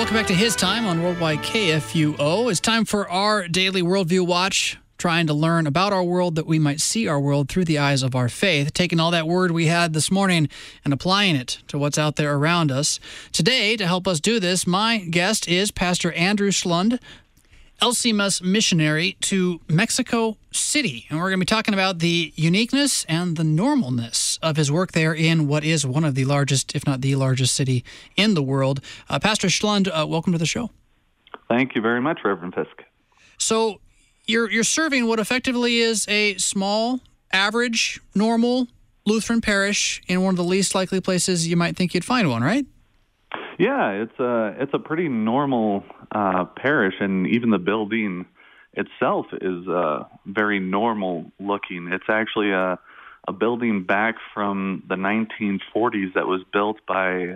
Welcome back to His Time on Worldwide KFUO. It's time for our daily Worldview Watch, trying to learn about our world that we might see our world through the eyes of our faith, taking all that word we had this morning and applying it to what's out there around us. Today, to help us do this, my guest is Pastor Andrew Schlund, LCMS missionary to Mexico City. And we're going to be talking about the uniqueness and the normalness of his work there in what is one of the largest, if not the largest city in the world. Pastor Schlund, welcome to the show. Thank you very much, Reverend Fisk. So you're serving what effectively is a small, average, normal Lutheran parish in one of the least likely places you might think you'd find one, right? Yeah, it's a pretty normal parish, and even the building itself is very normal looking. It's actually a building back from the 1940s that was built by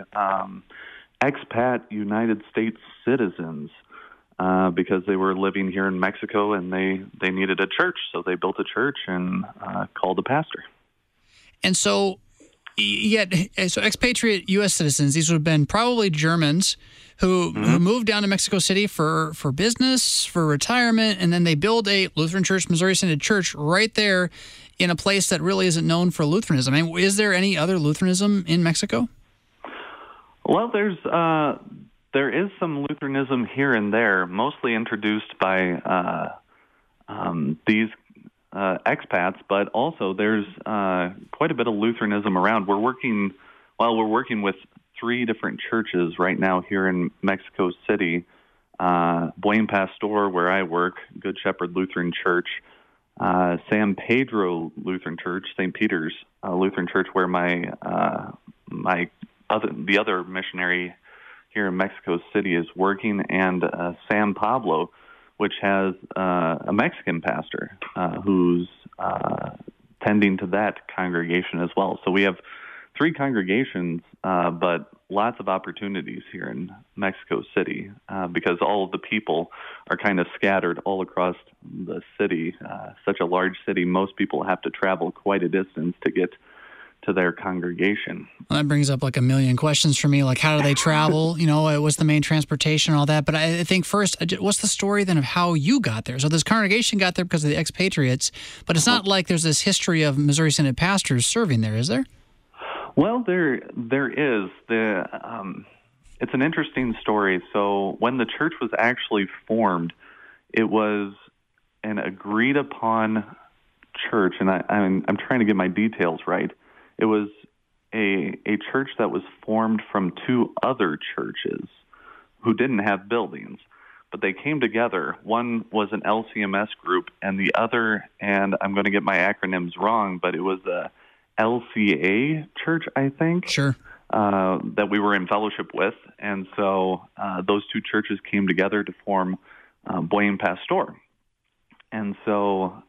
expat United States citizens because they were living here in Mexico and they needed a church, so they built a church and called a pastor. And so expatriate U.S. citizens, these would have been probably Germans who moved down to Mexico City for business, for retirement, and then they build a Lutheran Church, Missouri Synod Church right there in a place that really isn't known for Lutheranism. I mean, is there any other Lutheranism in Mexico? Well, there is some Lutheranism here and there, mostly introduced by these expats, but also there's quite a bit of Lutheranism around. We're working with 3 different churches right now here in Mexico City. Buen Pastor, where I work, Good Shepherd Lutheran Church, San Pedro Lutheran Church, St. Peter's Lutheran Church, where the other missionary here in Mexico City is working, and San Pablo, which has a Mexican pastor who's tending to that congregation as well. So we have 3 congregations, but lots of opportunities here in Mexico City because all of the people are kind of scattered all across the city. Such a large city, most people have to travel quite a distance to get to their congregation. Well, that brings up like a million questions for me, like how do they travel? What's the main transportation and all that? But I think first, what's the story then of how you got there? So this congregation got there because of the expatriates, but it's not like there's this history of Missouri Synod pastors serving there, is there? Well, there is. It's an interesting story. So when the church was actually formed, it was an agreed upon church, and I'm trying to get my details right. It was a church that was formed from 2 other churches who didn't have buildings, but they came together. One was an LCMS group, and the other, and I'm going to get my acronyms wrong, but it was a LCA church, I think. Sure. That we were in fellowship with. And so those 2 churches came together to form Buen Pastor. And so,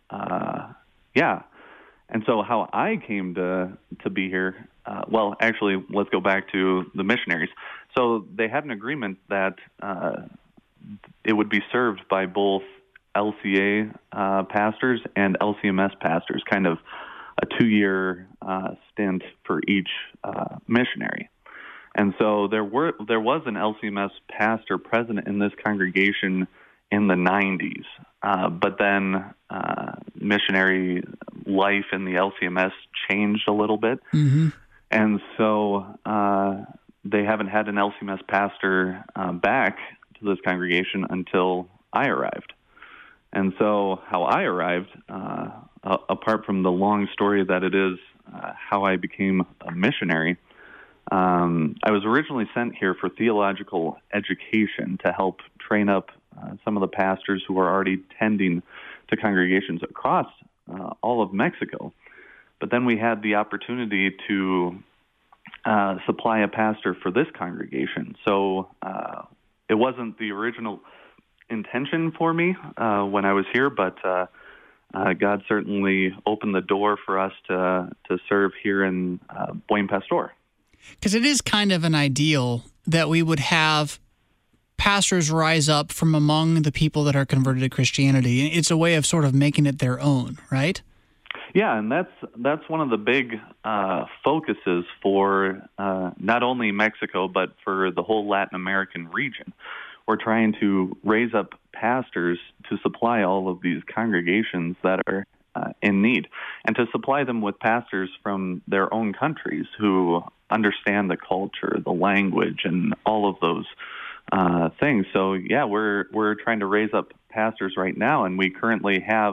And so how I came to be here, actually, let's go back to the missionaries. So they had an agreement that it would be served by both LCA pastors and LCMS pastors, kind of a 2-year stint for each missionary. And so there was an LCMS pastor present in this congregation in the 90s. But then missionary life in the LCMS changed a little bit. Mm-hmm. And so they haven't had an LCMS pastor back to this congregation until I arrived. And so how I arrived, apart from the long story that it is how I became a missionary, I was originally sent here for theological education to help train up some of the pastors who are already tending to congregations across all of Mexico. But then we had the opportunity to supply a pastor for this congregation. So it wasn't the original intention for me when I was here, but God certainly opened the door for us to serve here in Buen Pastor. Because it is kind of an ideal that we would have pastors rise up from among the people that are converted to Christianity. It's a way of sort of making it their own, right? Yeah, and that's one of the big focuses for not only Mexico but for the whole Latin American region. We're trying to raise up pastors to supply all of these congregations that are in need, and to supply them with pastors from their own countries who understand the culture, the language, and all of those things. So, yeah, we're trying to raise up pastors right now, and we currently have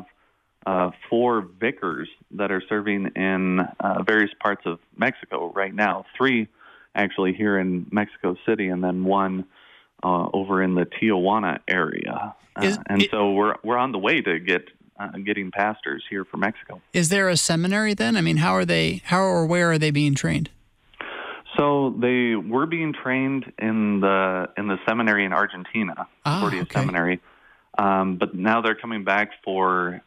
4 vicars that are serving in various parts of Mexico right now. 3 actually here in Mexico City, and then 1 over in the Tijuana area. So we're on the way to getting pastors here for Mexico. Is there a seminary then? I mean, how or where are they being trained? So they were being trained in the seminary in Argentina, Concordia Seminary. But now they're coming back for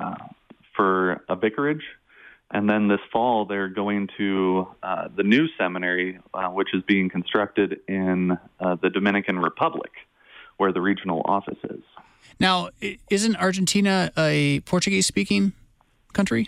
a vicarage, and then this fall they're going to the new seminary, which is being constructed in the Dominican Republic, where the regional office is. Now, isn't Argentina a Portuguese-speaking country?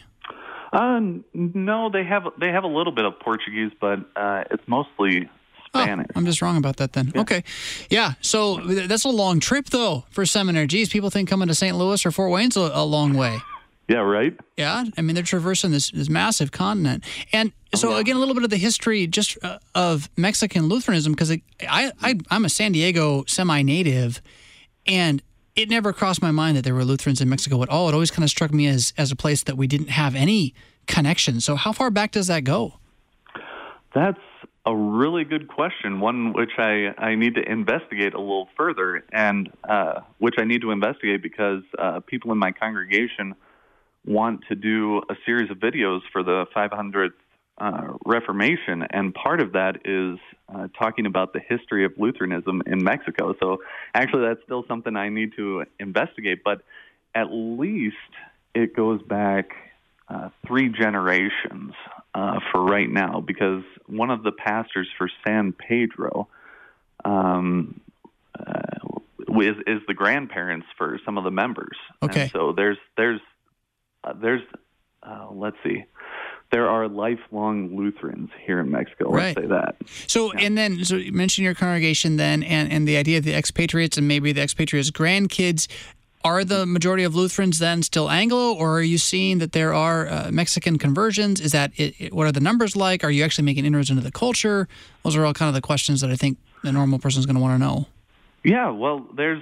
No, they have a little bit of Portuguese, but it's mostly Spanish. I'm just wrong about that then. Yeah. Okay. Yeah, so that's a long trip, though, for seminary. Geez, people think coming to St. Louis or Fort Wayne's a long way. Yeah, right? Yeah, I mean, they're traversing this massive continent. And so, again, a little bit of the history just of Mexican Lutheranism, because I'm a San Diego semi-native, and it never crossed my mind that there were Lutherans in Mexico at all. It always kind of struck me as a place that we didn't have any connection. So how far back does that go? That's a really good question, one which I need to investigate a little further, and which I need to investigate because people in my congregation want to do a series of videos for the 500th Reformation, and part of that is talking about the history of Lutheranism in Mexico. So actually that's still something I need to investigate, but at least it goes back 3 generations for right now, because one of the pastors for San Pedro is the grandparents for some of the members. Okay. And so there's let's see. There are lifelong Lutherans here in Mexico. Right. Let's say that. So, yeah. And then, so you mentioned your congregation then, and the idea of the expatriates and maybe the expatriates' grandkids. Are the majority of Lutherans then still Anglo, or are you seeing that there are Mexican conversions? Is that what are the numbers like? Are you actually making inroads into the culture? Those are all kind of the questions that I think the normal person is going to want to know. Yeah, well, there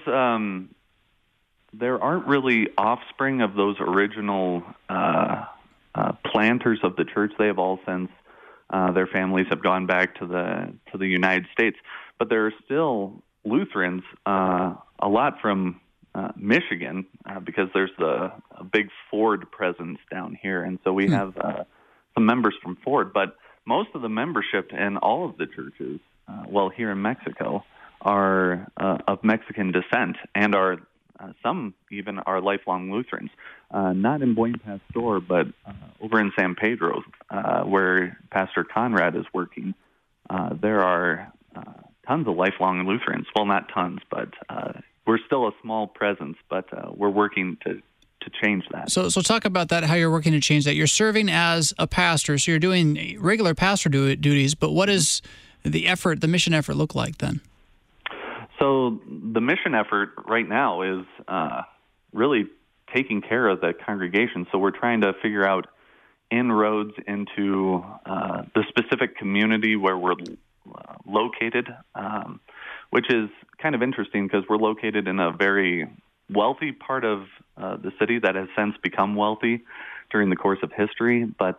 aren't really offspring of those original planters of the church. They have all since their families have gone back to the United States, but there are still Lutherans, a lot from Michigan, because there's a big Ford presence down here, and so we have some members from Ford. But most of the membership in all of the churches, here in Mexico, are of Mexican descent, and are some even are lifelong Lutherans. Not in Buen Pastor, but over in San Pedro, where Pastor Conrad is working, there are tons of lifelong Lutherans. Well, not tons, but we're still a small presence, but we're working to change that. So talk about that, how you're working to change that. You're serving as a pastor, so you're doing regular pastor duties, but what is the mission effort look like then? So the mission effort right now is really taking care of the congregation. So we're trying to figure out inroads into the specific community where we're located, which is kind of interesting because we're located in a very wealthy part of the city that has since become wealthy during the course of history. But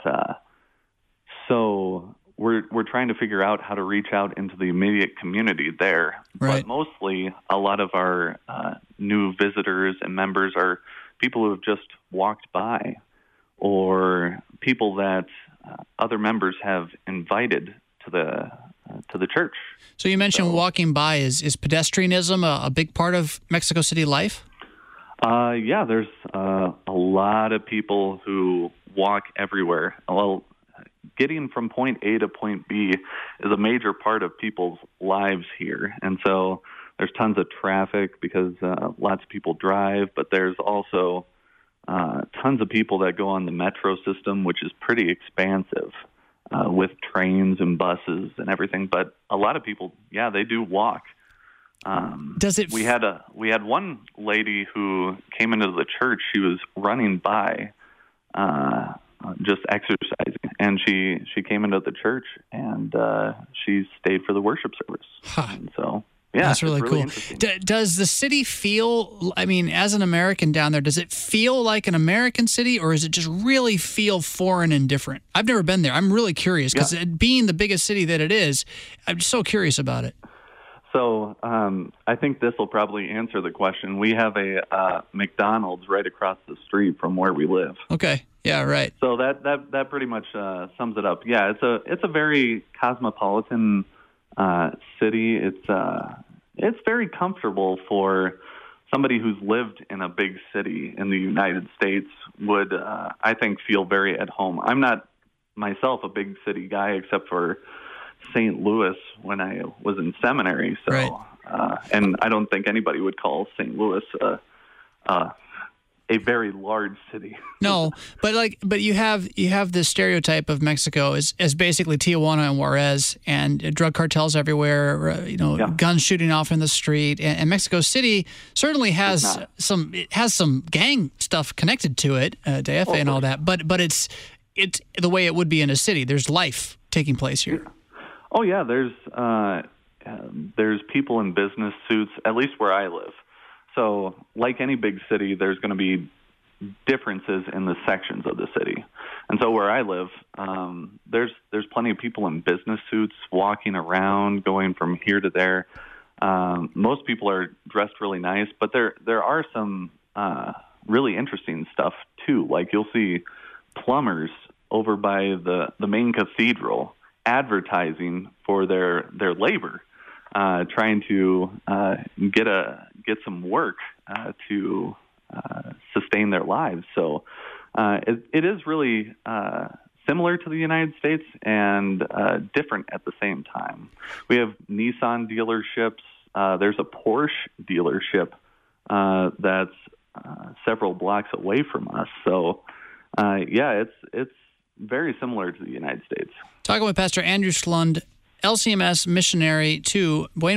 so we're trying to figure out how to reach out into the immediate community there. Right. But mostly a lot of our new visitors and members are people who have just walked by, or people that other members have invited to the church. So you mentioned walking by. Is pedestrianism a big part of Mexico City life? Yeah, there's a lot of people who walk everywhere. Well, getting from point A to point B is a major part of people's lives here. And so there's tons of traffic because lots of people drive, but there's also tons of people that go on the metro system, which is pretty expansive, with trains and buses and everything. But a lot of people, yeah, they do walk. We had one lady who came into the church. She was running by, just exercising, and she came into the church, and she stayed for the worship service. And so, yeah, that's really cool. Does the city feel, I mean, as an American down there, does it feel like an American city, or does it just really feel foreign and different? I've never been there. I'm really curious because being the biggest city that it is, I'm just so curious about it. So I think this will probably answer the question. We have a McDonald's right across the street from where we live. Okay. Yeah. Right. So that pretty much sums it up. Yeah. It's a very cosmopolitan city. It's very comfortable for somebody who's lived in a big city in the United States would, I think, feel very at home. I'm not myself a big city guy, except for St. Louis when I was in seminary. So, right. And I don't think anybody would call St. Louis a very large city. No, but you have this stereotype of Mexico as basically Tijuana and Juarez, and drug cartels everywhere. Guns shooting off in the street, and Mexico City certainly has some gang stuff connected to it, DFA and all that. But it's the way it would be in a city. There's life taking place here. Oh yeah, there's people in business suits, at least where I live. So, like any big city, there's going to be differences in the sections of the city. And so where I live, there's plenty of people in business suits walking around, going from here to there. Most people are dressed really nice, but there are some really interesting stuff too. Like you'll see plumbers over by the main cathedral advertising for their labor, trying to get some work to sustain their lives. So it is really similar to the United States and different at the same time. We have Nissan dealerships. There's a Porsche dealership that's several blocks away from us. So it's very similar to the United States. Talking with Pastor Andrew Schlund, LCMS missionary to Buen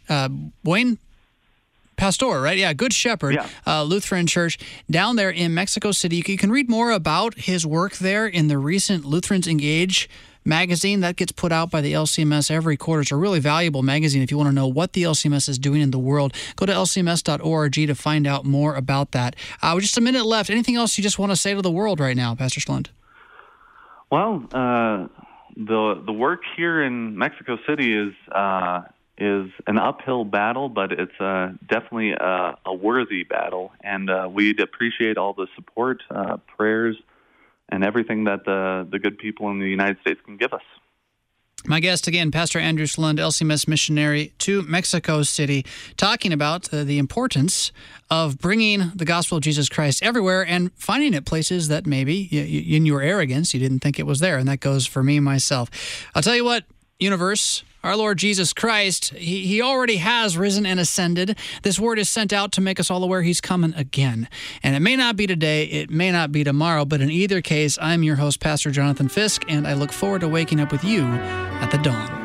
Pastor, right? Yeah, Good Shepherd, Lutheran Church down there in Mexico City. You can read more about his work there in the recent Lutherans Engage magazine that gets put out by the LCMS every quarter. It's a really valuable magazine if you want to know what the LCMS is doing in the world. Go to lcms.org to find out more about that. With just a minute left, anything else you just want to say to the world right now, Pastor Schlund? Well, the work here in Mexico City is an uphill battle, but it's definitely a worthy battle, and we'd appreciate all the support, prayers, and everything that the good people in the United States can give us. My guest again, Pastor Andrew Schlund, LCMS missionary to Mexico City, talking about the importance of bringing the gospel of Jesus Christ everywhere and finding it places that maybe in your arrogance you didn't think it was there, and that goes for me myself. I'll tell you what, universe, our Lord Jesus Christ, he already has risen and ascended. This word is sent out to make us all aware he's coming again. And it may not be today, it may not be tomorrow, but in either case, I'm your host, Pastor Jonathan Fisk, and I look forward to waking up with you at the dawn.